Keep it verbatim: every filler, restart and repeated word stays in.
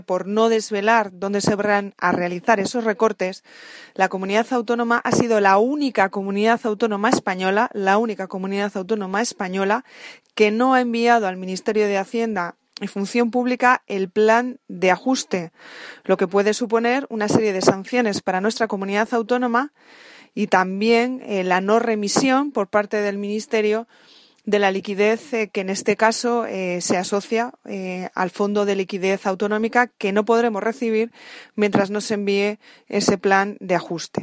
por no desvelar dónde se van a realizar esos recortes, la comunidad autónoma ha sido la única comunidad autónoma española, la única comunidad autónoma española que no ha enviado al Ministerio de Hacienda y Función Pública el plan de ajuste, lo que puede suponer una serie de sanciones para nuestra comunidad autónoma y también eh, la no remisión por parte del Ministerio de la liquidez eh, que en este caso eh, se asocia eh, al Fondo de Liquidez Autonómica, que no podremos recibir mientras no se envíe ese plan de ajuste.